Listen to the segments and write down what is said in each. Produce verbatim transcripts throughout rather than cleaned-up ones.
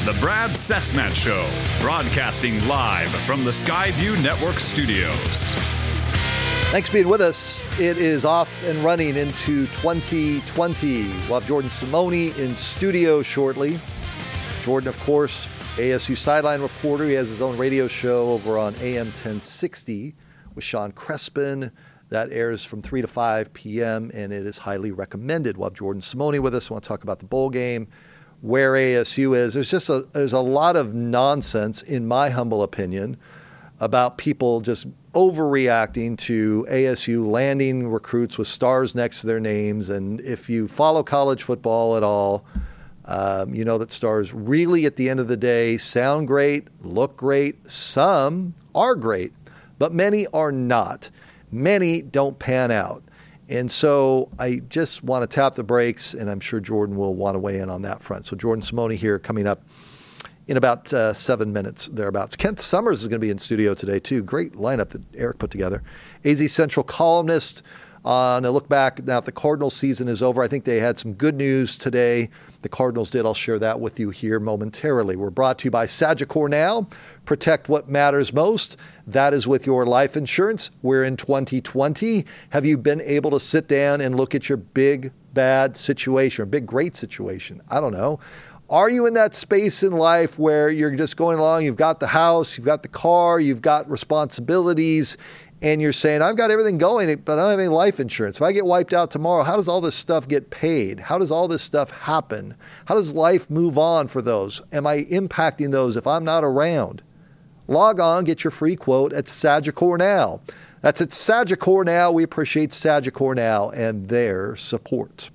The Brad Cessmat Show, broadcasting live from the Skyview Network studios. Thanks for being with us. It is off and running into twenty twenty. We'll have Jordan Simone in studio shortly. Jordan, of course, A S U sideline reporter. He has his own radio show over on A M ten sixty with Sean Crespin. That airs from three to five p.m., and it is highly recommended. We'll have Jordan Simone with us. We want to talk about the bowl game, where A S U is. There's just a, there's a lot of nonsense, in my humble opinion, about people just overreacting to A S U landing recruits with stars next to their names. And if you follow college football at all, um, you know that stars really, at the end of the day, sound great, look great. Some are great, but many are not. Many don't pan out. And so I just want to tap the brakes, and I'm sure Jordan will want to weigh in on that front. So Jordan Simone here coming up in about uh, seven minutes, thereabouts. Kent Summers is going to be in studio today, too. Great lineup that Eric put together. A Z Central columnist on a look back. Now the Cardinals season is over. I think they had some good news today. The Cardinals did. I'll share that with you here momentarily. We're brought to you by Sagicor Now. Protect what matters most. That is with your life insurance. We're in twenty twenty. Have you been able to sit down and look at your big, bad situation, or big, great situation? I don't know. Are you in that space in life where you're just going along, you've got the house, you've got the car, you've got responsibilities, and you're saying, I've got everything going, but I don't have any life insurance. If I get wiped out tomorrow, how does all this stuff get paid? How does all this stuff happen? How does life move on for those? Am I impacting those if I'm not around? Log on, get your free quote at Sagicor Now. That's at Sagicor Now. We appreciate Sagicor Now and their support.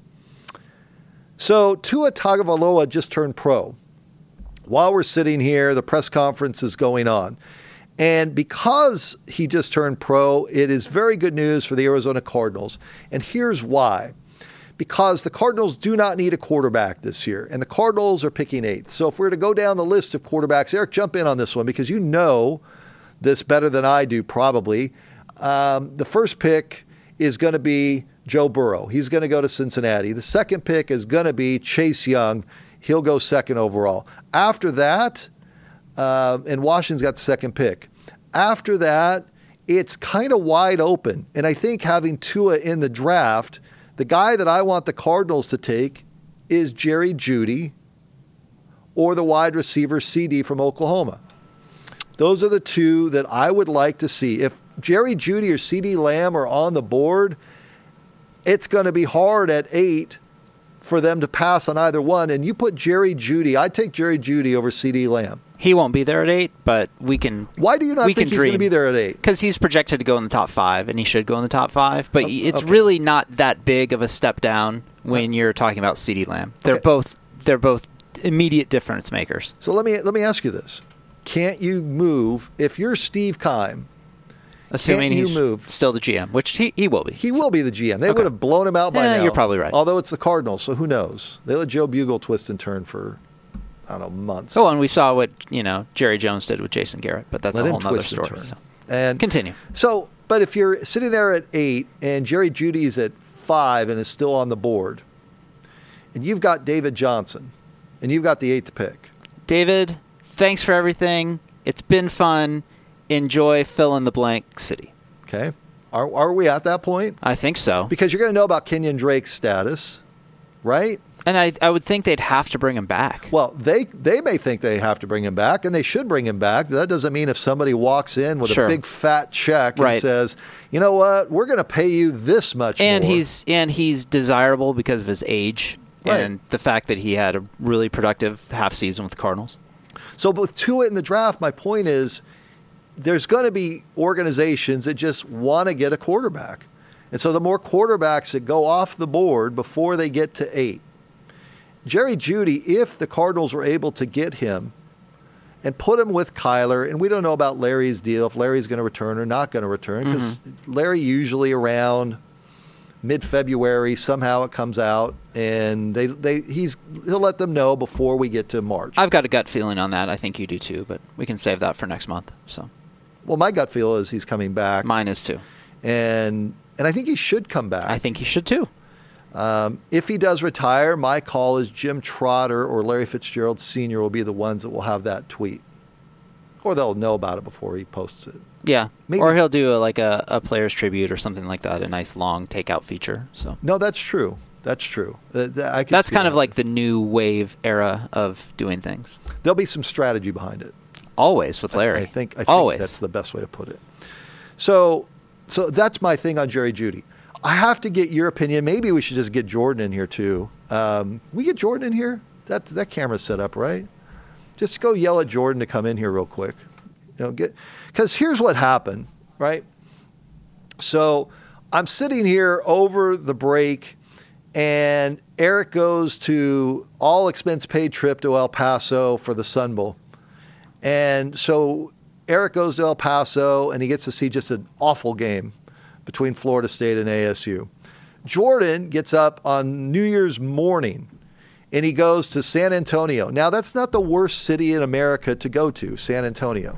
So Tua Tagovailoa just turned pro. While we're sitting here, the press conference is going on. And because he just turned pro, it is very good news for the Arizona Cardinals. And here's why. Because the Cardinals do not need a quarterback this year, and the Cardinals are picking eighth. So if we're to go down the list of quarterbacks, Eric, jump in on this one because you know this better than I do probably. Um, the first pick is going to be Joe Burrow. He's going to go to Cincinnati. The second pick is going to be Chase Young. He'll go second overall. After that, uh, and Washington's got the second pick. After that, it's kind of wide open. And I think having Tua in the draft, the guy that I want the Cardinals to take is Jerry Jeudy or the wide receiver C D from Oklahoma. Those are the two that I would like to see. If Jerry Jeudy or C D Lamb are on the board, it's going to be hard at eight for them to pass on either one. And you put Jerry Jeudy, I'd take Jerry Jeudy over C D Lamb. He won't be there at eight, but we can. Why do you not think he's going to be there at eight? Because he's projected to go in the top five, and he should go in the top five. But okay. it's really not that big of a step down when you're talking about C D Lamb. They're okay. both they're both immediate difference makers. So let me let me ask you this: can't you move if you're Steve Keim? Assuming Can't he's you move? still the G M, which he, he will be. He will be the G M. They Okay. would have blown him out by Yeah, now. you're probably right. Although it's the Cardinals, so who knows? They let Joe Bugle twist and turn for, I don't know, months. Oh, and we saw what you know Jerry Jones did with Jason Garrett, but that's Let a him whole other twist and story. turn. So. And Continue. So, but if you're sitting there at eight and Jerry Jeudy's at five and is still on the board, and you've got David Johnson, and you've got the eighth pick. David, thanks for everything. It's been fun. Enjoy fill in the blank city. Okay. Are are we at that point? I think so. Because you're going to know about Kenyon Drake's status, right? And I I would think they'd have to bring him back. Well, they they may think they have to bring him back, and they should bring him back. That doesn't mean if somebody walks in with Sure. a big fat check and Right. says, you know what, we're going to pay you this much And more. he's and he's desirable because of his age Right. and the fact that he had a really productive half season with the Cardinals. So with Tua in the draft, my point is there's going to be organizations that just want to get a quarterback. And so the more quarterbacks that go off the board before they get to eight. Jerry Jeudy, if the Cardinals were able to get him and put him with Kyler, and we don't know about Larry's deal, if Larry's going to return or not going to return, because mm-hmm. Larry usually around mid-February, somehow it comes out, and they they he's he'll let them know before we get to March. I've got a gut feeling on that. I think you do too, but we can save that for next month. So, well, my gut feel is he's coming back. Mine is too. And and I think he should come back. I think he should too. Um, if he does retire, my call is Jim Trotter or Larry Fitzgerald Senior will be the ones that will have that tweet. Or they'll know about it before he posts it. Yeah, Maybe. Or he'll do a, like a, a player's tribute or something like that, a nice long takeout feature. So No, that's true. That's true. Uh, th- I could That's see kind that. of like the new wave era of doing things. There'll be some strategy behind it. Always with Larry. I, I think, I think Always. that's the best way to put it. So, so that's my thing on Jerry Jeudy. I have to get your opinion. Maybe we should just get Jordan in here too. Um, we get Jordan in here? That that camera's set up, right? Just go yell at Jordan to come in here real quick. You know, get because here's what happened, right? So I'm sitting here over the break, and Eric goes to all expense paid trip to El Paso for the Sun Bowl. And so Eric goes to El Paso, and he gets to see just an awful game between Florida State and A S U. Jordan gets up on New Year's morning, and he goes to San Antonio. Now, that's not the worst city in America to go to, San Antonio.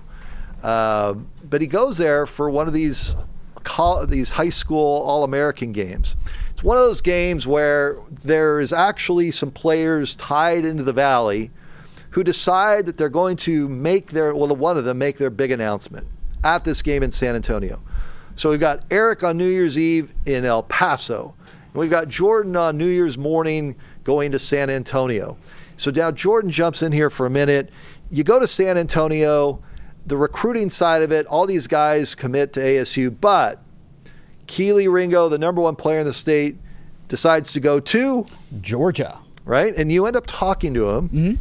Uh, but he goes there for one of these col- these high school All-American games. It's one of those games where there is actually some players tied into the Valley who decide that they're going to make their, well, one of them make their big announcement at this game in San Antonio. So we've got Eric on New Year's Eve in El Paso. And we've got Jordan on New Year's morning going to San Antonio. So now Jordan jumps in here for a minute. You go to San Antonio, the recruiting side of it, all these guys commit to A S U, but Keely Ringo, the number one player in the state, decides to go to Georgia. Right? And you end up talking to him. Mm-hmm.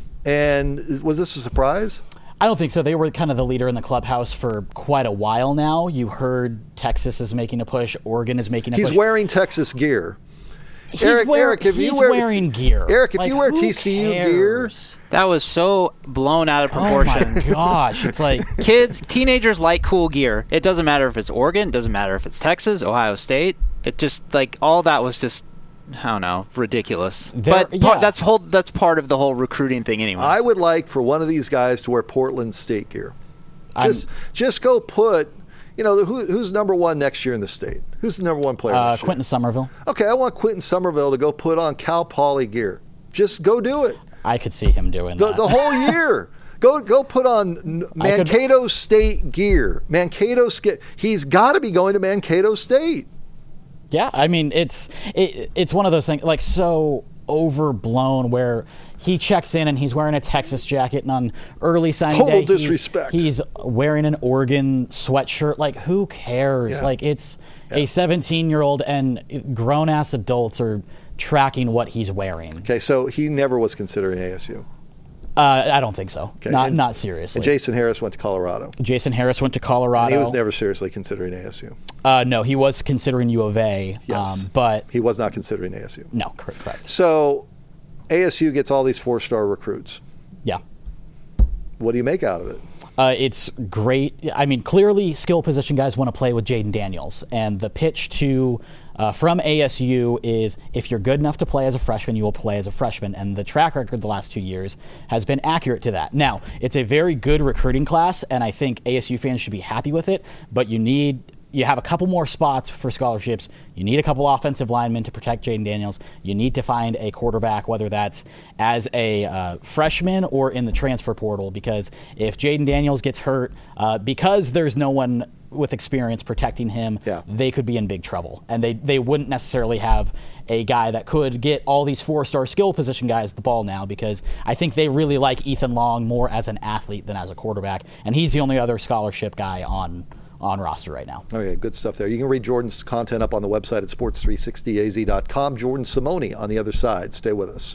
And was this a surprise? I don't think so. They were kind of the leader in the clubhouse for quite a while now. You heard Texas is making a push. Oregon is making a He's push. He's wearing Texas gear. He's, Eric, wear, Eric, if he's you wear, wearing if, gear. Eric, if like, you wear who T C U cares? gear. That was so blown out of proportion. Oh my gosh. It's like kids, teenagers like cool gear. It doesn't matter if it's Oregon, it doesn't matter if it's Texas, Ohio State. It just like all that was just I don't know, ridiculous. There, but yeah. part, that's whole that's part of the whole recruiting thing anyway. I would like for one of these guys to wear Portland State gear. Just I'm, just go put, you know, who, who's number one next year in the state? Who's the number one player uh, next year? Quentin Somerville. Okay, I want Quentin Somerville to go put on Cal Poly gear. Just go do it. I could see him doing the, that. The whole year. Go go put on Mankato could, State gear. Mankato State. He's got to be going to Mankato State. Yeah, I mean, it's it, it's one of those things, like, so overblown where he checks in and he's wearing a Texas jacket, and on early signing Total day, disrespect. He, he's wearing an Oregon sweatshirt. Like, who cares? Yeah. Like, it's yeah. a seventeen-year-old, and grown-ass adults are tracking what he's wearing. Okay, so he never was considering A S U. Uh, I don't think so. Okay. Not and, not seriously. And Jason Harris went to Colorado. Jason Harris went to Colorado. And he was never seriously considering A S U. Uh, no, he was considering U of A. Yes. Um, but he was not considering A S U. No, correct, correct. So A S U gets all these four-star recruits. Yeah. What do you make out of it? Uh, it's great. I mean, clearly skill position guys want to play with Jaden Daniels. And the pitch to uh, from A S U is if you're good enough to play as a freshman, you will play as a freshman. And the track record the last two years has been accurate to that. Now, it's a very good recruiting class, and I think A S U fans should be happy with it. But you need... You have a couple more spots for scholarships. You need a couple offensive linemen to protect Jaden Daniels. You need to find a quarterback, whether that's as a uh, freshman or in the transfer portal, because if Jaden Daniels gets hurt, uh, because there's no one with experience protecting him, yeah. they could be in big trouble. And they, they wouldn't necessarily have a guy that could get all these four-star skill position guys the ball now, because I think they really like Ethan Long more as an athlete than as a quarterback, and he's the only other scholarship guy on on roster right now. Okay, good stuff there. You can read Jordan's content up on the website at sports three sixty a z dot com. Jordan Simone on the other side. Stay with us.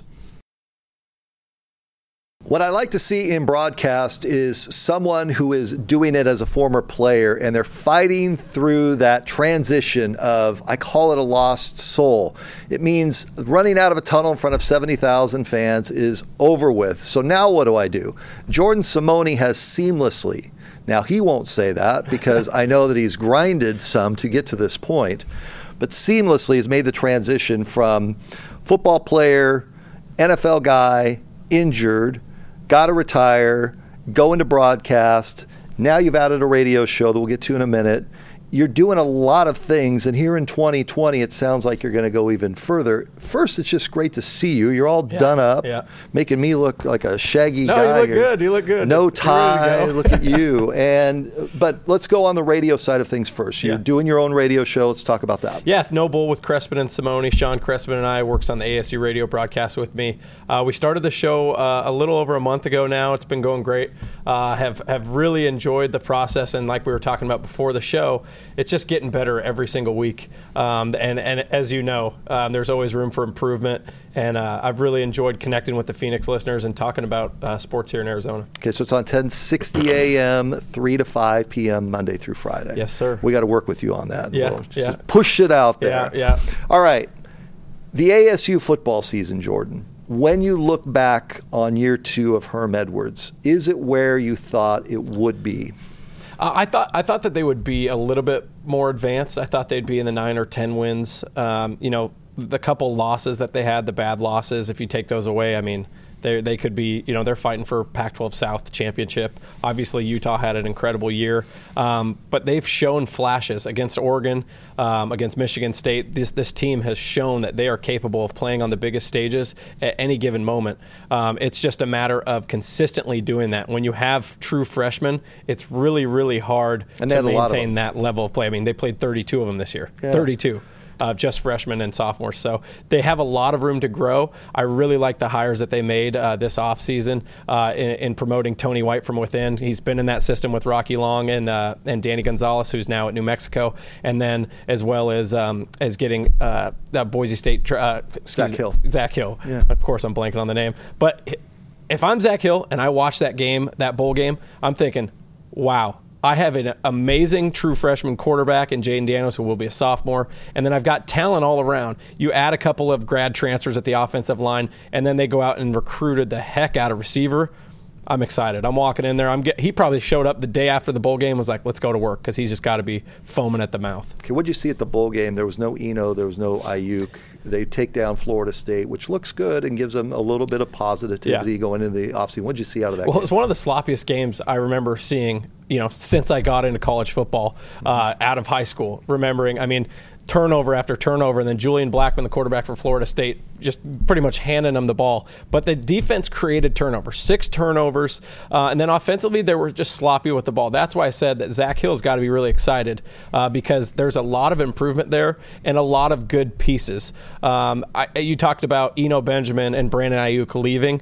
What I like to see in broadcast is someone who is doing it as a former player, and they're fighting through that transition of, I call it a lost soul. It means running out of a tunnel in front of seventy thousand fans is over with. So now what do I do? Jordan Simone has seamlessly, now, he won't say that because I know that he's grinded some to get to this point, but seamlessly has made the transition from football player, N F L guy, injured, got to retire, go into broadcast. Now you've added a radio show that we'll get to in a minute. you're doing a lot of things, and here in twenty twenty, it sounds like you're going to go even further. First, it's just great to see you. You're all yeah. done up, yeah. making me look like a shaggy no, guy. No, you look you're, good. You look good. No tie. Look at you. And but let's go on the radio side of things first. You're yeah. doing your own radio show. Let's talk about that. Yeah, No Bull with Crespin and Simone. Sean Crespin and I works on the A S U radio broadcast with me. Uh, we started the show uh, a little over a month ago now. It's been going great. Uh, have have really enjoyed the process, and like we were talking about before the show, it's just getting better every single week. Um, and and as you know, um, there's always room for improvement. And uh, I've really enjoyed connecting with the Phoenix listeners and talking about uh, sports here in Arizona. Okay, so it's on ten sixty a.m., three to five p.m., Monday through Friday. Yes, sir. We got to work with you on that. Yeah, we'll just yeah. push it out there. Yeah, yeah. All right. The A S U football season, Jordan, when you look back on year two of Herm Edwards, is it where you thought it would be? Uh, I thought I thought that they would be a little bit more advanced. I thought they'd be in the nine or ten wins. Um, you know, the couple losses that they had, the bad losses, if you take those away, I mean, they they could be, you know, they're fighting for Pac twelve South championship. Obviously, Utah had an incredible year, um, but they've shown flashes against Oregon, um, against Michigan State. This this team has shown that they are capable of playing on the biggest stages at any given moment. Um, it's just a matter of consistently doing that. When you have true freshmen, it's really, really hard and to maintain that level of play. I mean, they played thirty-two of them this year. Yeah. thirty-two. Uh, just freshmen and sophomores. So they have a lot of room to grow. I really like the hires that they made uh, this offseason uh, in, in promoting Tony White from within. He's been in that system with Rocky Long and uh, and Danny Gonzalez, who's now at New Mexico, and then as well as um, as getting uh, that Boise State uh, Zach me, Hill. Zach Hill. Yeah. Of course, I'm blanking on the name. But if I'm Zach Hill and I watch that game, that bowl game, I'm thinking, wow. I have an amazing true freshman quarterback in Jaden Daniels, who will be a sophomore, and then I've got talent all around. You add a couple of grad transfers at the offensive line, and then they go out and recruited the heck out of receiver. I'm excited. I'm walking in there. I'm get, he probably showed up the day after the bowl game, was like, let's go to work, because he's just got to be foaming at the mouth. Okay, what did you see at the bowl game? There was no Eno, there was no Ayuk. They take down Florida State, which looks good and gives them a little bit of positivity yeah. going into the offseason. What did you see out of that well, game? It was one of the sloppiest games I remember seeing, you know, since I got into college football uh, out of high school. Remembering, I mean, turnover after turnover, and then Julian Blackman, the quarterback for Florida State, just pretty much handing them the ball. But the defense created turnovers, six turnovers, uh, and then offensively they were just sloppy with the ball. That's why I said that Zach Hill's got to be really excited uh, because there's a lot of improvement there and a lot of good pieces. Um, I, you talked about Eno Benjamin and Brandon Ayuk leaving.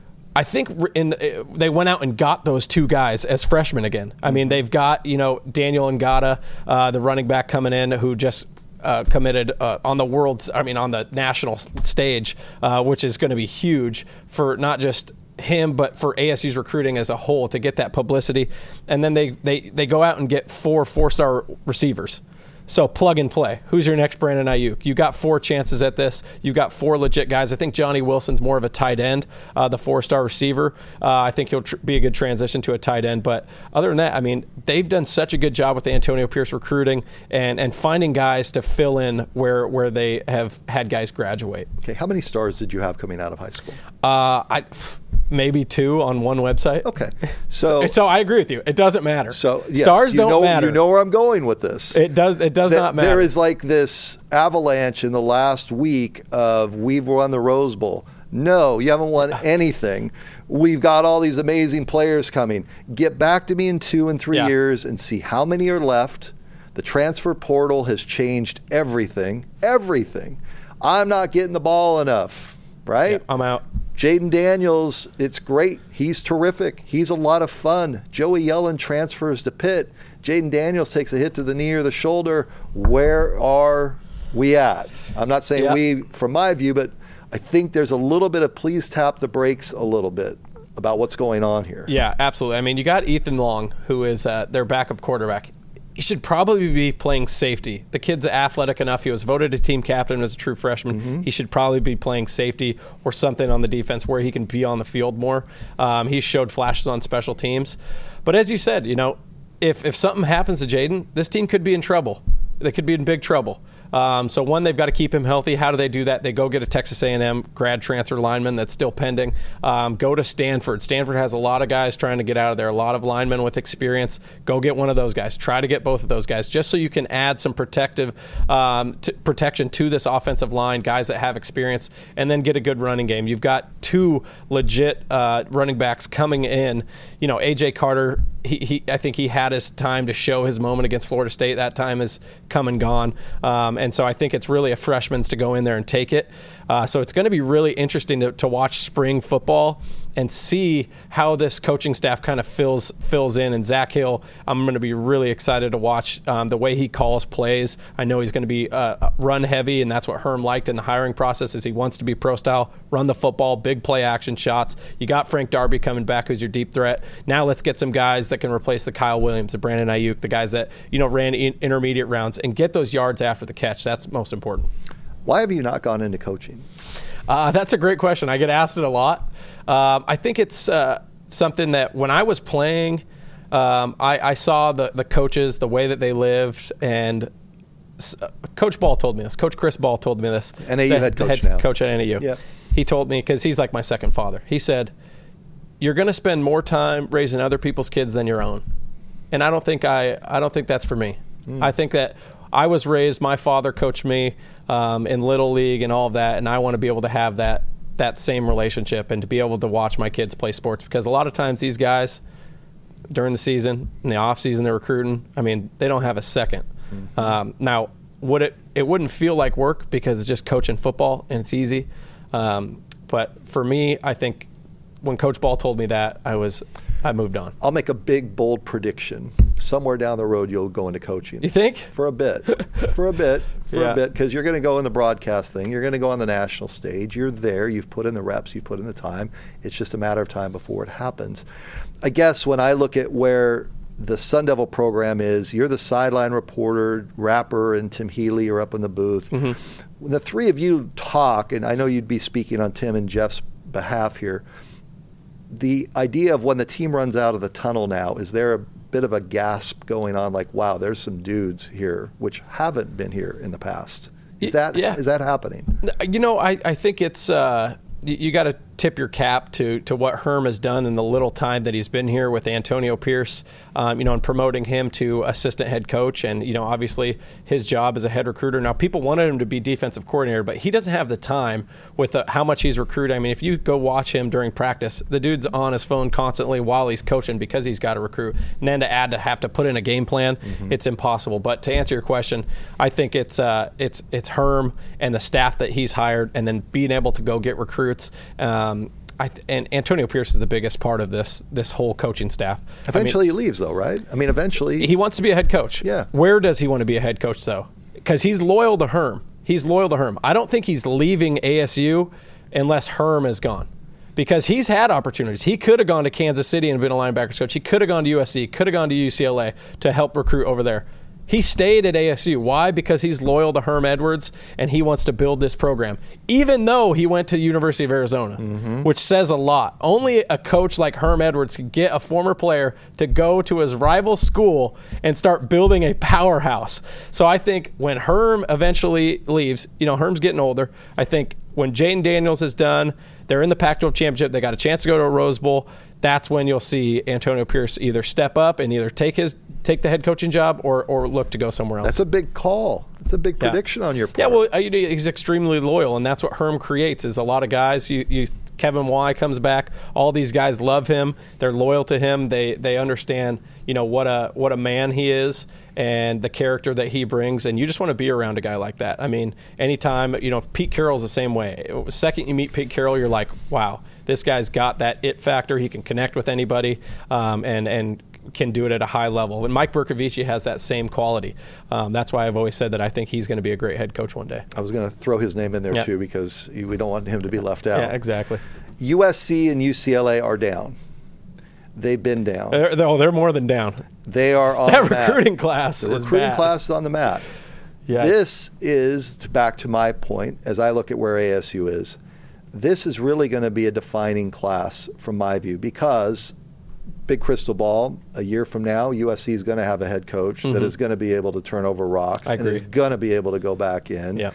I think in, they went out and got those two guys as freshmen again. I mean, they've got, you know, Daniel Ngata, uh, the running back coming in, who just uh, committed uh, on the world's, I mean, on the national stage, uh, which is going to be huge for not just him, but for A S U's recruiting as a whole to get that publicity. And then they, they, they go out and get four four-star receivers. So plug and play. Who's your next Brandon Ayuk? You got four chances at this. You've got four legit guys. I think Johnny Wilson's more of a tight end, uh, the four-star receiver. Uh, I think he'll tr- be a good transition to a tight end. But other than that, I mean, they've done such a good job with the Antonio Pierce recruiting and, and finding guys to fill in where where they have had guys graduate. Okay, how many stars did you have coming out of high school? Uh, I maybe two on one website. Okay, so so, so I agree with you. It doesn't matter. So yes, stars you don't know, matter. You know where I'm going with this. It does. It does Th- not matter. There is like this avalanche in the last week of we've won the Rose Bowl. No, you haven't won anything. We've got all these amazing players coming. Get back to me in two and three Yeah. years and see how many are left. The transfer portal has changed everything. Everything. I'm not getting the ball enough, right? Yeah, I'm out. Jaden Daniels, it's great. He's terrific. He's a lot of fun. Joey Yellen transfers to Pitt. Jaden Daniels takes a hit to the knee or the shoulder. Where are we at? I'm not saying Yeah. we, from my view, but I think there's a little bit of please tap the brakes a little bit about what's going on here. Yeah, absolutely. I mean, you got Ethan Long, who is uh, their backup quarterback. He should probably be playing safety. The kid's athletic enough. He was voted a team captain as a true freshman. Mm-hmm. He should probably be playing safety or something on the defense where he can be on the field more. Um, he showed flashes on special teams. But as you said, you know, if if something happens to Jaden, this team could be in trouble. They could be in big trouble. Um, so one, they've got to keep him healthy. How do they do that? They go get a Texas A and M grad transfer lineman that's still pending. Um, go to Stanford. Stanford has a lot of guys trying to get out of there, a lot of linemen with experience. Go get one of those guys. Try to get both of those guys, just so you can add some protective um, t- protection to this offensive line, guys that have experience, and then get a good running game. You've got two legit uh, running backs coming in. You know, A J Carter, he, he I think he had his time to show his moment against Florida State. That time is come and gone. Um, and so I think it's really a freshman's to go in there and take it. Uh, so it's going to be really interesting to, to watch spring football and see how this coaching staff kind of fills fills in. And Zach Hill, I'm going to be really excited to watch um, the way he calls plays. I know he's going to be uh, run heavy, and that's what Herm liked in the hiring process. Is he wants to be pro style, run the football, big play action shots. You got Frank Darby coming back, who's your deep threat. Now let's get some guys that can replace the Kyle Williams, the Brandon Ayuk, the guys that you know ran in intermediate rounds, and get those yards after the catch. That's most important. Why have you not gone into coaching? Uh, that's a great question. I get asked it a lot. Um, I think it's uh, something that when I was playing, um, I, I saw the, the coaches, the way that they lived, and uh, Coach Ball told me this. Coach Chris Ball told me this. N A U the, head coach head now. Coach at N A U. Yeah. He told me, because he's like my second father, he said, you're going to spend more time raising other people's kids than your own. And I don't think I, I don't think that's for me. Mm. I think that I was raised, my father coached me um, in Little League and all of that, and I want to be able to have that that same relationship and to be able to watch my kids play sports, because a lot of times these guys during the season, in the off season, they're recruiting. I mean, they don't have a second. Mm-hmm. Um, now, would it it wouldn't feel like work because it's just coaching football and it's easy. Um, but for me, I think when Coach Ball told me that, I was I moved on. I'll make a big, bold prediction. Somewhere down the road, you'll go into coaching. You think? For a bit. For a bit. For yeah. a bit. Because you're going to go in the broadcast thing. You're going to go on the national stage. You're there. You've put in the reps. You've put in the time. It's just a matter of time before it happens. I guess when I look at where the Sun Devil program is, you're the sideline reporter, Rapper and Tim Healy are up in the booth. Mm-hmm. When the three of you talk, and I know you'd be speaking on Tim and Jeff's behalf here, the idea of when the team runs out of the tunnel now, is there a bit of a gasp going on, like, wow, there's some dudes here which haven't been here in the past? Is that yeah. is that happening? You know, I, I think it's uh, you, you got to tip your cap to to what Herm has done in the little time that he's been here with Antonio Pierce, um, you know, and promoting him to assistant head coach. And, you know, obviously his job as a head recruiter. Now, people wanted him to be defensive coordinator, but he doesn't have the time with the, how much he's recruited. I mean, if you go watch him during practice, the dude's on his phone constantly while he's coaching because he's got to recruit. And then to add to have to put in a game plan, mm-hmm. it's impossible. But to answer your question, I think it's uh, it's it's Herm and the staff that he's hired, and then being able to go get recruits. Um, I th- and Antonio Pierce is the biggest part of this this whole coaching staff. Eventually I mean, he leaves, though, right? I mean, eventually. He wants to be a head coach. Yeah. Where does he want to be a head coach, though? Because he's loyal to Herm. He's loyal to Herm. I don't think he's leaving A S U unless Herm is gone. Because he's had opportunities. He could have gone to Kansas City and been a linebackers coach. He could have gone to U S C, could have gone to U C L A to help recruit over there. He stayed at A S U. Why? Because he's loyal to Herm Edwards, and he wants to build this program, even though he went to University of Arizona, mm-hmm. which says a lot. Only a coach like Herm Edwards can get a former player to go to his rival school and start building a powerhouse. So I think when Herm eventually leaves, you know, Herm's getting older. I think when Jayden Daniels is done, they're in the Pac twelve championship. They got a chance to go to a Rose Bowl. That's when you'll see Antonio Pierce either step up and either take his take the head coaching job or or look to go somewhere else. That's a big call. It's a big yeah. prediction on your part. Yeah, well, he's extremely loyal, and that's what Herm creates. Is a lot of guys. You, you Kevin Y comes back. All these guys love him. They're loyal to him. They they understand, you know, what a what a man he is and the character that he brings. And you just want to be around a guy like that. I mean, anytime, you know, Pete Carroll's the same way. The second you meet Pete Carroll, you're like, wow, this guy's got that it factor. He can connect with anybody, um, and and can do it at a high level. And Mike Bercovici has that same quality. Um, that's why I've always said that I think he's going to be a great head coach one day. I was going to throw his name in there yeah. too, because we don't want him to be left out. Yeah, exactly. U S C and U C L A are down. They've been down. They're, they're, oh, they're more than down. They are on that the mat. recruiting class the is recruiting bad. class is on the mat. Yeah. This is, back to my point, as I look at where A S U is, this is really going to be a defining class from my view, because big crystal ball. A year from now, U S C is going to have a head coach mm-hmm. that is going to be able to turn over rocks I and agree. is going to be able to go back in. Yeah.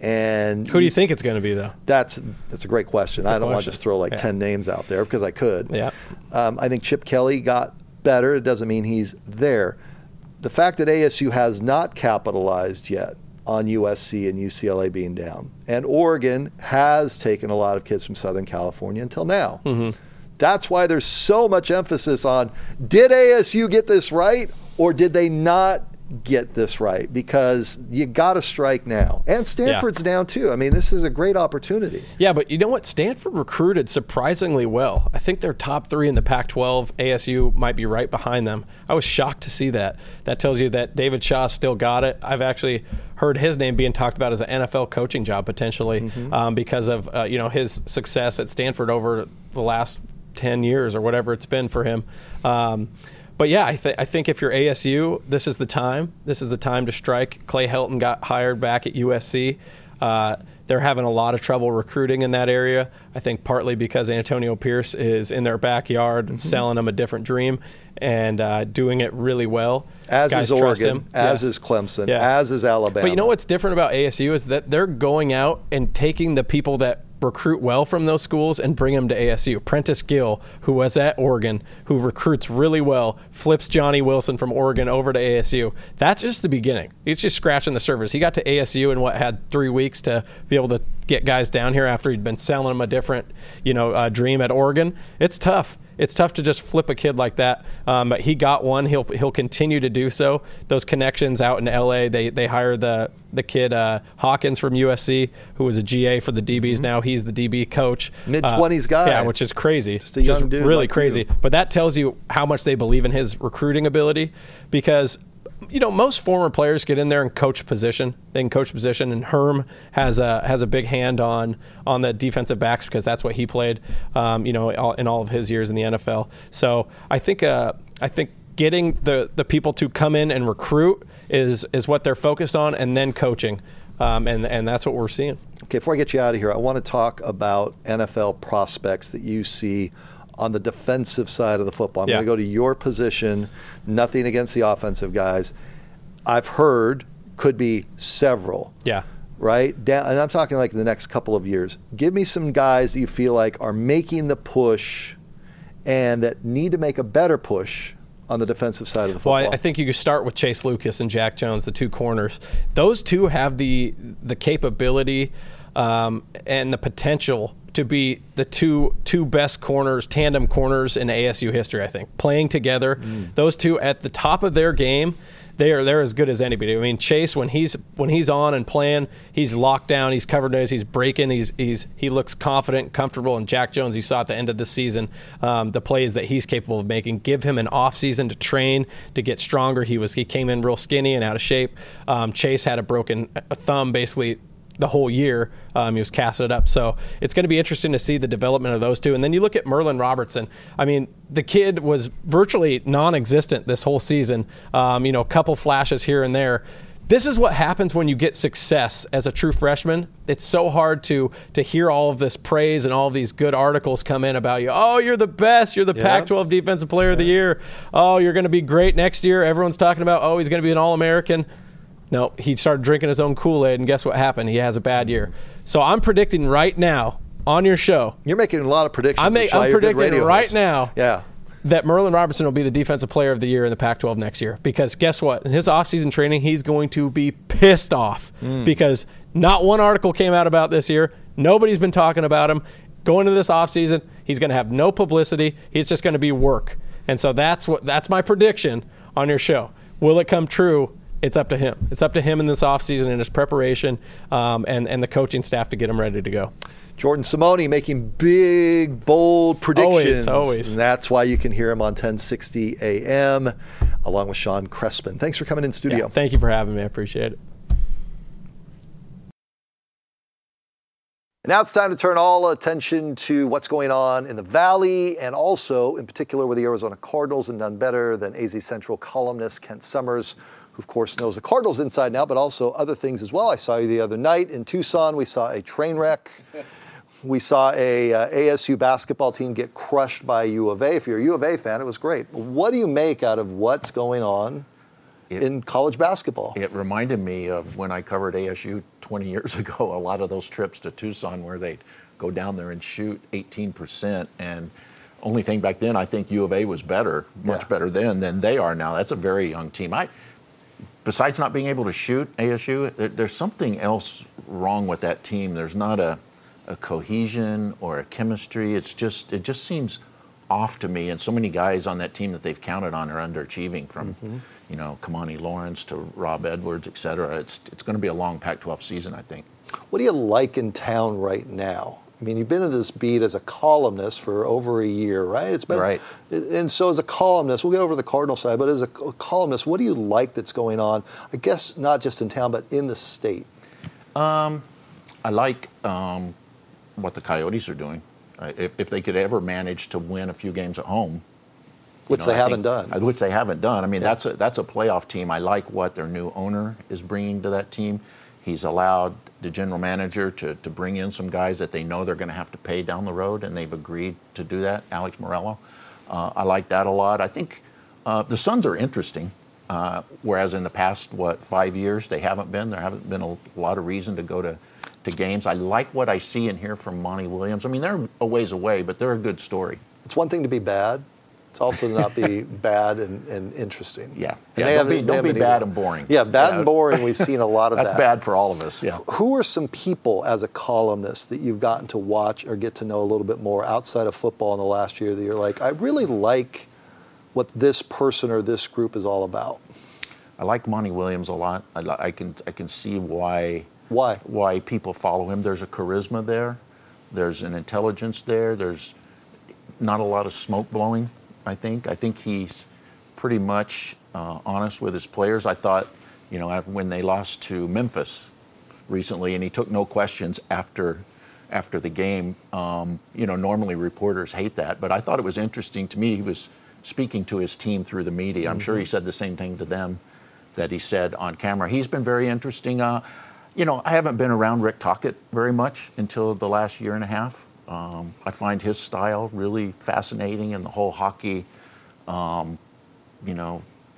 And who do you think it's going to be, though? That's that's a great question. I don't question. want to just throw like yeah. ten names out there because I could. Yeah. Um, I think Chip Kelly got better. It doesn't mean he's there. The fact that A S U has not capitalized yet on U S C and U C L A being down, and Oregon has taken a lot of kids from Southern California until now. Mm-hmm. That's why there's so much emphasis on, did A S U get this right or did they not get this right? Because you got to strike now. And Stanford's yeah. down too. I mean, this is a great opportunity. Yeah, but you know what? Stanford recruited surprisingly well. I think they're top three in the Pac twelve. A S U might be right behind them. I was shocked to see that. That tells you that David Shaw still got it. I've actually heard his name being talked about as an N F L coaching job potentially mm-hmm. um, because of uh, you know his success at Stanford over the last ten years or whatever it's been for him. Um, But yeah, I, th- I think if you're A S U, this is the time. This is the time to strike. Clay Helton got hired back at U S C. Uh, they're having a lot of trouble recruiting in that area. I think partly because Antonio Pierce is in their backyard mm-hmm. selling them a different dream and uh, doing it really well. As Guys is Oregon, him. as yes. is Clemson, yes. as is Alabama. But you know what's different about A S U is that they're going out and taking the people that recruit well from those schools and bring them to A S U. Prentice Gill, who was at Oregon, who recruits really well, flips Johnny Wilson from Oregon over to A S U. That's just the beginning. He's just scratching the surface. He got to A S U in what had three weeks to be able to get guys down here after he'd been selling them a different, you know, uh, dream at Oregon. It's tough. It's tough to just flip a kid like that, um, but he got one. He'll he'll continue to do so. Those connections out in L A, they they hired the the kid uh, Hawkins from U S C, who was a G A for the D Bs. Mm-hmm. Now he's the D B coach, mid twenties uh, guy. Yeah, which is crazy. Just a young just dude, really like crazy. you. But that tells you how much they believe in his recruiting ability, because you know, most former players get in there and coach position. They can coach position, and Herm has a has a big hand on on the defensive backs because that's what he played, um, you know, all, in all of his years in the N F L. So I think uh, I think getting the the people to come in and recruit is is what they're focused on, and then coaching, um, and and that's what we're seeing. Okay, before I get you out of here, I want to talk about N F L prospects that you see on the defensive side of the football. I'm yeah. going to go to your position. Nothing against the offensive guys. I've heard could be several. Yeah. Right? Down, and I'm talking like the next couple of years. Give me some guys that you feel like are making the push and that need to make a better push on the defensive side of the football. Well, I, I think you could start with Chase Lucas and Jack Jones, the two corners. Those two have the the capability um, and the potential to be the two two best corners, tandem corners in A S U history, I think. Playing together, mm. those two at the top of their game, they are they're as good as anybody. I mean, Chase, when he's when he's on and playing, he's locked down, he's covered nose, he's breaking, he's he's he looks confident, comfortable. And Jack Jones, you saw at the end of the season, um, the plays that he's capable of making. Give him an off season to train, to get stronger. He was he came in real skinny and out of shape. Um, Chase had a broken a thumb basically the whole year. Um, he was casted up. So it's going to be interesting to see the development of those two. And then you look at Merlin Robertson. I mean, the kid was virtually non-existent this whole season. Um, you know, a couple flashes here and there. This is what happens when you get success as a true freshman. It's so hard to to hear all of this praise and all of these good articles come in about you. Oh, you're the best. You're the yeah. Pac twelve Defensive Player yeah. of the Year. Oh, you're going to be great next year. Everyone's talking about, oh, he's going to be an All-American. No, he started drinking his own Kool-Aid, and guess what happened? He has a bad year. So I'm predicting right now on your show. You're making a lot of predictions. I'm, make, I'm predicting right host. now yeah. that Merlin Robertson will be the Defensive Player of the Year in the Pac twelve next year. Because guess what? In his offseason training, he's going to be pissed off mm. because not one article came out about this year. Nobody's been talking about him. Going into this offseason, he's going to have no publicity. He's just going to be work. And so that's what that's my prediction on your show. Will it come true? It's up to him. It's up to him in this offseason and his preparation um, and, and the coaching staff to get him ready to go. Jordan Simone making big, bold predictions. Always, always. And that's why you can hear him on ten sixty A M along with Sean Crespin. Thanks for coming in studio. Yeah, thank you for having me. I appreciate it. Now it's time to turn all attention to what's going on in the Valley and also, in particular, with the Arizona Cardinals, and none better than A Z Central columnist Kent Summers, who, of course, knows the Cardinals inside now, but also other things as well. I saw you the other night in Tucson. We saw a train wreck We saw a uh, A S U basketball team get crushed by U of A. If you're a U of A fan, it was great. What do you make out of what's going on it, in college basketball? It reminded me of when I covered A S U twenty years ago, a lot of those trips to Tucson where they'd go down there and shoot eighteen percent. And only thing back then, I think U of A was better, much yeah. better then than they are now. That's a very young team. I, besides not being able to shoot A S U, there, there's something else wrong with that team. There's not a a cohesion or a chemistry. It's just, it just seems off to me. And so many guys on that team that they've counted on are underachieving, from, mm-hmm. you know, Kamani Lawrence to Rob Edwards, et cetera. It's, it's going to be a long Pac twelve season, I think. What do you like in town right now? I mean, you've been in this beat as a columnist for over a year, right? It's been, right. And so as a columnist, we'll get over to the Cardinal side, but as a columnist, what do you like that's going on? I guess not just in town, but in the state. Um, I like um, what the Coyotes are doing. Uh, if, if they could ever manage to win a few games at home, which know, they I haven't think, done, which they haven't done. I mean, yeah. that's a that's a playoff team. I like what their new owner is bringing to that team. He's allowed the general manager to to bring in some guys that they know they're going to have to pay down the road, and they've agreed to do that. Alex Morello, uh, I like that a lot. I think uh, the Suns are interesting. Uh, whereas in the past, what, five years, they haven't been. There haven't been a lot of reason to go to. to games. I like what I see and hear from Monty Williams. I mean, they're a ways away, but they're a good story. It's one thing to be bad. It's also to not be bad and, and interesting. Yeah. And yeah don't be, don't be bad and boring. Yeah, bad yeah. and boring. We've seen a lot of That's that. That's bad for all of us, yeah. Who are some people as a columnist that you've gotten to watch or get to know a little bit more outside of football in the last year that you're like, I really like what this person or this group is all about? I like Monty Williams a lot. I, I can I can see why... Why? Why people follow him. There's a charisma there. There's an intelligence there. There's not a lot of smoke blowing, I think. I think he's pretty much uh, honest with his players. I thought, you know, when they lost to Memphis recently, and he took no questions after after the game, um, you know, normally reporters hate that. But I thought it was interesting to me. He was speaking to his team through the media. I'm mm-hmm. sure he said the same thing to them that he said on camera. He's been very interesting. Uh, You know, I haven't been around Rick Tocchet very much until the last year and a half. Um, I find his style really fascinating, and the whole hockey, um, you know,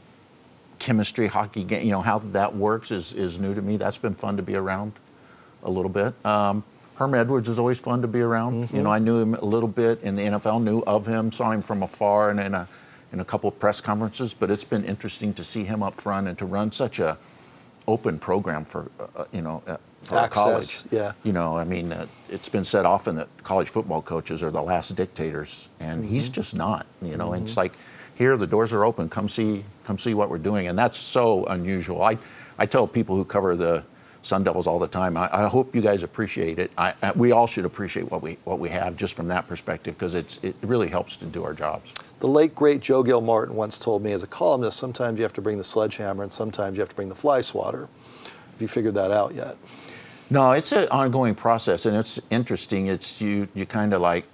chemistry, hockey game, you know, how that works is, is new to me. That's been fun to be around a little bit. Um, Herm Edwards is always fun to be around. Mm-hmm. You know, I knew him a little bit in the N F L, knew of him, saw him from afar and in a, in a couple of press conferences, but it's been interesting to see him up front and to run such a open program for, uh, you know, uh, for Access, college. Yeah. You know, I mean, uh, it's been said often that college football coaches are the last dictators, and mm-hmm. he's just not. You know, mm-hmm. and it's like, here the doors are open. Come see, come see what we're doing, and that's so unusual. I, I tell people who cover the Sun Devils all the time, I, I hope you guys appreciate it. I, I, we all should appreciate what we what we have just from that perspective, because it's it really helps to do our jobs. The late, great Joe Gilmartin once told me, as a columnist, sometimes you have to bring the sledgehammer and sometimes you have to bring the fly swatter. Have you figured that out yet? No, it's an ongoing process, and it's interesting. It's you you kind of like,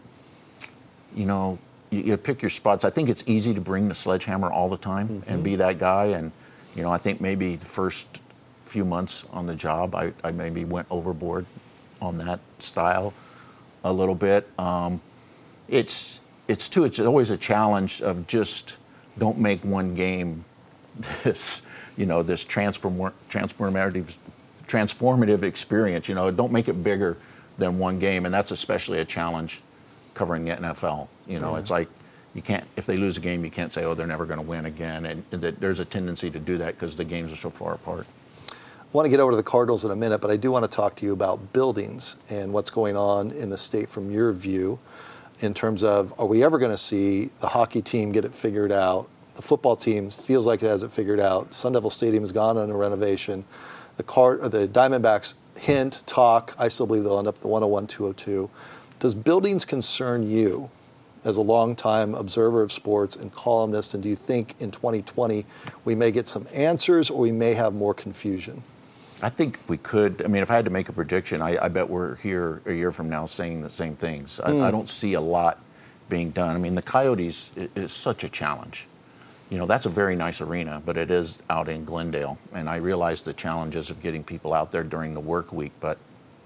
you know, you, you pick your spots. I think it's easy to bring the sledgehammer all the time mm-hmm. and be that guy. And, you know, I think maybe the first few months on the job, I, I maybe went overboard on that style a little bit. Um, it's it's too. It's always a challenge of just don't make one game this, you know, this transform transformative transformative experience. You know, don't make it bigger than one game, and that's especially a challenge covering the N F L. You know, mm-hmm. it's like you can't, if they lose a game, you can't say, oh, they're never going to win again, and, and that there's a tendency to do that because the games are so far apart. I want to get over to the Cardinals in a minute, but I do want to talk to you about buildings and what's going on in the state from your view in terms of, are we ever going to see the hockey team get it figured out? The football team feels like it has it figured out. Sun Devil Stadium has gone under renovation. The Card, the Diamondbacks hint, talk, I still believe they'll end up at the one oh one two oh two. Does buildings concern you as a longtime observer of sports and columnist, and do you think in twenty twenty we may get some answers or we may have more confusion? I think we could. I mean, if I had to make a prediction, I, I bet we're here a year from now saying the same things. I, mm. I don't see a lot being done. I mean, the Coyotes is, is such a challenge. You know, that's a very nice arena, but it is out in Glendale. And I realize the challenges of getting people out there during the work week, but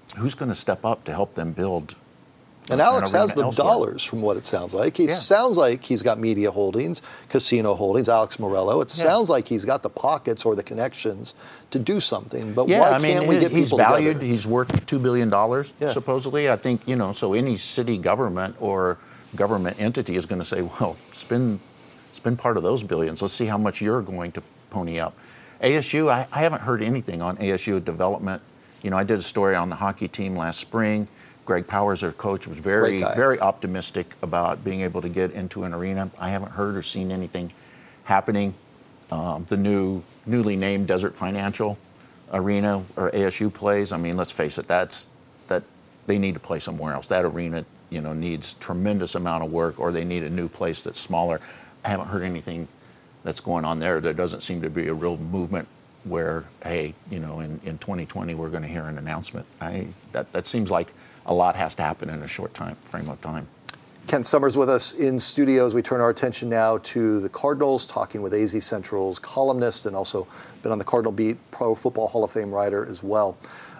who's going to step up to help them build? And Alex has the elsewhere. dollars, from what it sounds like. He Yeah. sounds like he's got media holdings, casino holdings, Alex Morello. It Yeah. sounds like he's got the pockets or the connections to do something. But Yeah, why I mean, can't we he- get he's people valued. together? He's worth two billion dollars, Yeah. supposedly. I think, you know, so any city government or government entity is going to say, well, spend, spend part of those billions. Let's see how much you're going to pony up. A S U, I, I haven't heard anything on A S U development. You know, I did a story on the hockey team last spring. Greg Powers, their coach, was very, Great guy. very optimistic about being able to get into an arena. I haven't heard or seen anything happening. Um, the new, newly named Desert Financial Arena, or A S U plays. I mean, let's face it, that's that they need to play somewhere else. That arena, you know, needs tremendous amount of work, or they need a new place that's smaller. I haven't heard anything that's going on there. There doesn't seem to be a real movement where, hey, you know, in, in twenty twenty we're going to hear an announcement. I that that seems like a lot has to happen in a short time frame of time. Ken Summers with us in studios. We turn our attention now to the Cardinals, talking with A Z Central's columnist and also been on the Cardinal beat, Pro Football Hall of Fame writer as well.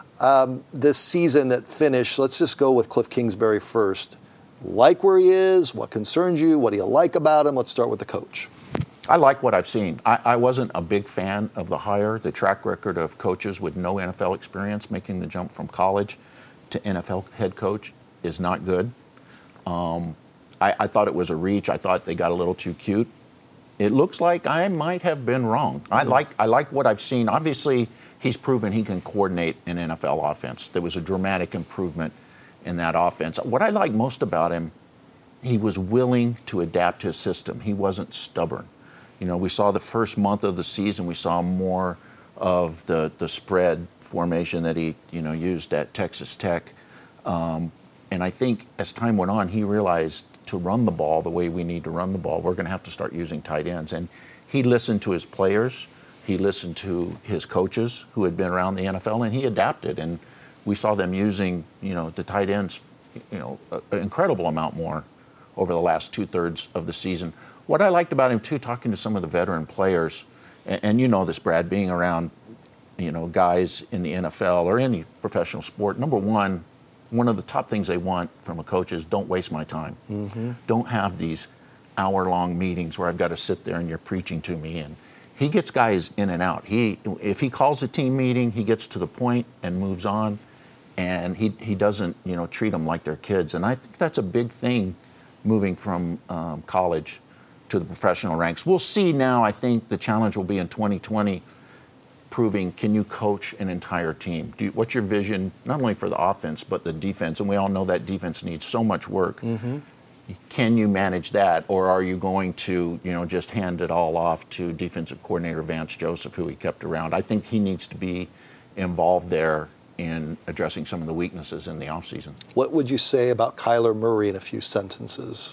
Um, this season that finished, let's just go with Cliff Kingsbury first. Like where he is? What concerns you? What do you like about him? Let's start with the coach. I like what I've seen. I, I wasn't a big fan of the hire. The track record of coaches with no N F L experience making the jump from college to N F L head coach is not good. Um, I, I thought it was a reach. I thought they got a little too cute. It looks like I might have been wrong. I like I like what I've seen. Obviously, he's proven he can coordinate an N F L offense. There was a dramatic improvement in that offense. What I like most about him, he was willing to adapt his system. He wasn't stubborn. You know, we saw the first month of the season, we saw more of the, the spread formation that he, you know, used at Texas Tech. Um, and I think as time went on, he realized to run the ball the way we need to run the ball, we're going to have to start using tight ends. And he listened to his players. He listened to his coaches who had been around the N F L, and he adapted. And we saw them using, you know, the tight ends, you know, an incredible amount more over the last two-thirds of the season. What I liked about him, too, talking to some of the veteran players, and, and you know this, Brad, being around, you know, guys in the N F L or any professional sport, number one, one of the top things they want from a coach is don't waste my time. Mm-hmm. Don't have these hour-long meetings where I've got to sit there and you're preaching to me. And he gets guys in and out. He, if he calls a team meeting, he gets to the point and moves on, and he, he doesn't, you know, treat them like they're kids. And I think that's a big thing moving from um, college to the professional ranks. We'll see now. I think the challenge will be in twenty twenty, proving, can you coach an entire team? Do you, what's your vision, not only for the offense, but the defense? And we all know that defense needs so much work. Mm-hmm. Can you manage that? Or are you going to, you know, just hand it all off to defensive coordinator Vance Joseph, who he kept around? I think he needs to be involved there in addressing some of the weaknesses in the offseason. What would you say about Kyler Murray in a few sentences?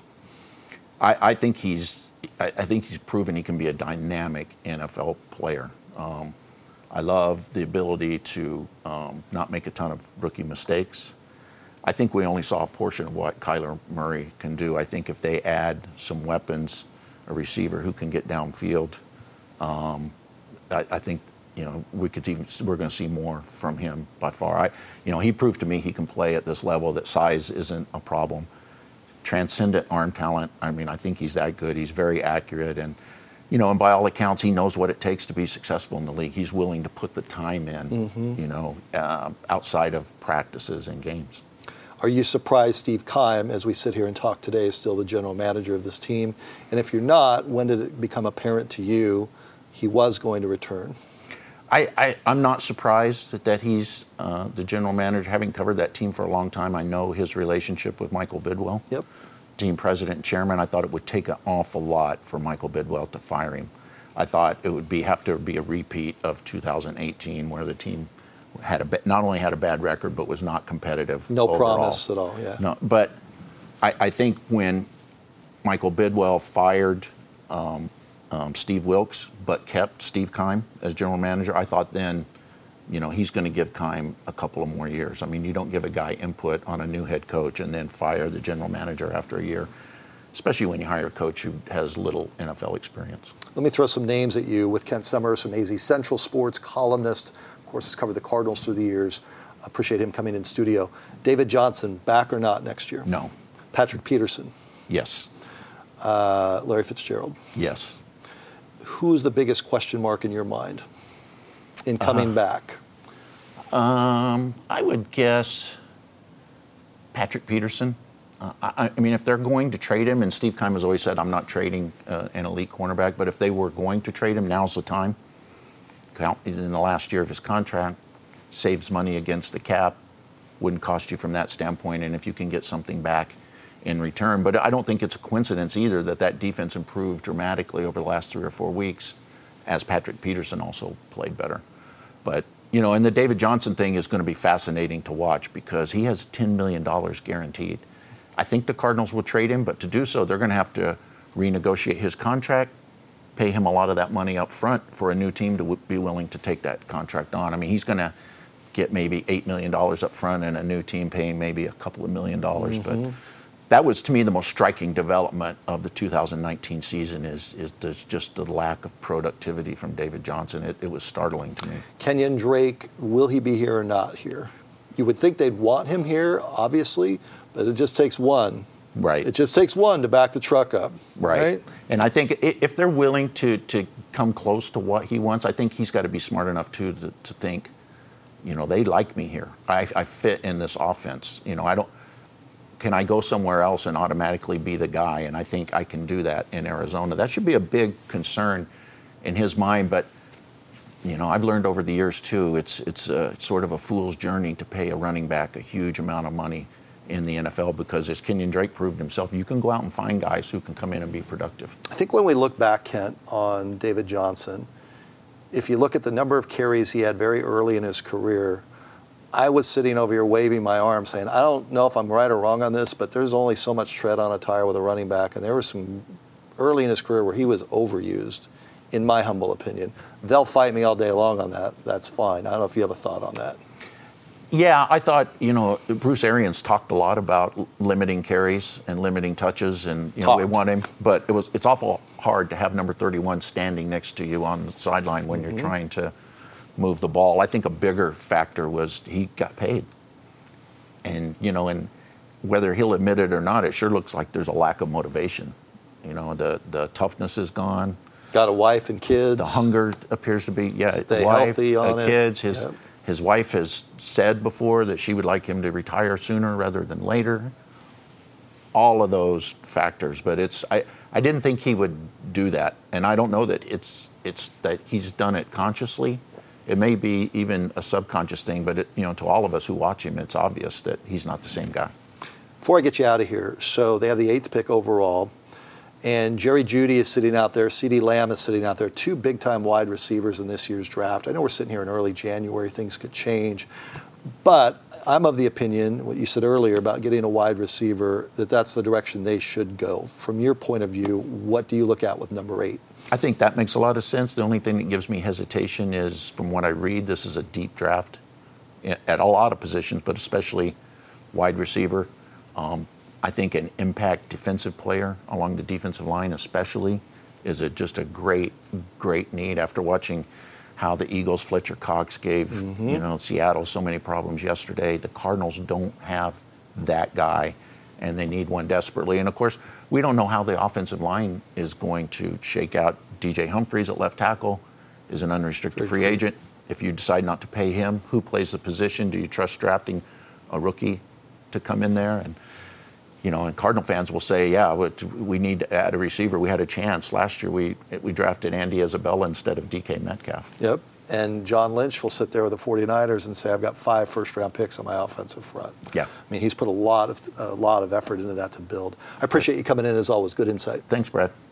I, I think he's I, I think he's proven he can be a dynamic N F L player. Um, I love the ability to um, not make a ton of rookie mistakes. I think we only saw a portion of what Kyler Murray can do. I think if they add some weapons, a receiver who can get downfield, um, I, I think you know we could even we're going to see more from him by far. I, you know, he proved to me he can play at this level. That size isn't a problem. Transcendent arm talent. I mean, I think he's that good. He's very accurate, and you know, and by all accounts, he knows what it takes to be successful in the league. He's willing to put the time in, mm-hmm. you know, uh, outside of practices and games. Are you surprised Steve Keim, as we sit here and talk today, is still the general manager of this team? And if you're not, when did it become apparent to you he was going to return? I, I, I'm not surprised that, that he's uh, the general manager. Having covered that team for a long time, I know his relationship with Michael Bidwell, yep. team president and chairman. I thought it would take an awful lot for Michael Bidwell to fire him. I thought it would be have to be a repeat of two thousand eighteen, where the team had a not only had a bad record but was not competitive. No overall. promise at all. Yeah. No, but I, I think when Michael Bidwell fired um, um, Steve Wilkes, but kept Steve Keim as general manager, I thought then, you know, he's going to give Keim a couple of more years. I mean, you don't give a guy input on a new head coach and then fire the general manager after a year, especially when you hire a coach who has little N F L experience. Let me throw some names at you with Ken Summers from A Z Central Sports, columnist, of course, has covered the Cardinals through the years. appreciate him coming in studio. David Johnson, back or not next year? No. Patrick Peterson? Yes. Uh, Larry Fitzgerald? Yes. Who's the biggest question mark in your mind in coming uh, back? Um, I would guess Patrick Peterson. Uh, I, I mean, if they're going to trade him, and Steve Keim has always said, I'm not trading uh, an elite cornerback, but if they were going to trade him, now's the time. Count in the last year of his contract, saves money against the cap, wouldn't cost you from that standpoint, and if you can get something back in return. But I don't think it's a coincidence either that that defense improved dramatically over the last three or four weeks as Patrick Peterson also played better. But, you know, and the David Johnson thing is going to be fascinating to watch because he has ten million dollars guaranteed. I think the Cardinals will trade him, but to do so, they're going to have to renegotiate his contract, pay him a lot of that money up front for a new team to w- be willing to take that contract on. I mean, he's going to get maybe eight million dollars up front and a new team paying maybe a couple of million dollars. Mm-hmm. But that was, to me, the most striking development of the two thousand nineteen season is, is just the lack of productivity from David Johnson. It, it was startling to me. Kenyon Drake, will he be here or not here? You would think they'd want him here, obviously, but it just takes one. Right. It just takes one to back the truck up. Right. right? And I think if they're willing to, to come close to what he wants, I think he's got to be smart enough, too, to, to think, you know, they like me here. I, I fit in this offense. You know, I don't, can I go somewhere else and automatically be the guy? And I think I can do that in Arizona. That should be a big concern in his mind. But, you know, I've learned over the years, too, it's, it's a, sort of a fool's journey to pay a running back a huge amount of money in the N F L because, as Kenyon Drake proved himself, you can go out and find guys who can come in and be productive. I think when we look back, Kent, on David Johnson, if you look at the number of carries he had very early in his career, I was sitting over here waving my arm saying, I don't know if I'm right or wrong on this, but there's only so much tread on a tire with a running back, and there was some early in his career where he was overused, in my humble opinion. They'll fight me all day long on that. That's fine. I don't know if you have a thought on that. Yeah, I thought, you know, Bruce Arians talked a lot about limiting carries and limiting touches, and, you know, Talked. we want him. But it was it's awful hard to have number thirty-one standing next to you on the sideline when mm-hmm. you're trying to move the ball. I think a bigger factor was he got paid. And, you know, and whether he'll admit it or not, it sure looks like there's a lack of motivation. You know, the, the toughness is gone. Got a wife and kids. The hunger appears to be, yeah, Stay wife, healthy on uh, it. kids, his... Yep. His wife has said before that she would like him to retire sooner rather than later. All of those factors, but it's I, I didn't think he would do that, and I don't know that it's it's that he's done it consciously. It may be even a subconscious thing, but it, you know, to all of us who watch him, it's obvious that he's not the same guy. Before I get you out of here, so they have the eighth pick overall. And Jerry Jeudy is sitting out there. CeeDee Lamb is sitting out there. Two big-time wide receivers in this year's draft. I know we're sitting here in early January. Things could change. But I'm of the opinion, what you said earlier about getting a wide receiver, that that's the direction they should go. From your point of view, what do you look at with number eight? I think that makes a lot of sense. The only thing that gives me hesitation is, from what I read, this is a deep draft at a lot of positions, but especially wide receiver. Um, I think an impact defensive player along the defensive line especially is a, just a great, great need. After watching how the Eagles, Fletcher Cox gave mm-hmm. you know Seattle so many problems yesterday, the Cardinals don't have that guy, and they need one desperately. And, of course, we don't know how the offensive line is going to shake out. D J Humphries at left tackle is an unrestricted free, free agent. If you decide not to pay him, who plays the position? Do you trust drafting a rookie to come in there? And You know, and Cardinal fans will say, yeah, we need to add a receiver. We had a chance. Last year we we drafted Andy Isabella instead of D K Metcalf. Yep. And John Lynch will sit there with the 49ers and say, I've got five first-round picks on my offensive front. Yeah. I mean, he's put a lot of a lot of effort into that to build. I appreciate you coming in, as always. Good insight. Thanks, Brad.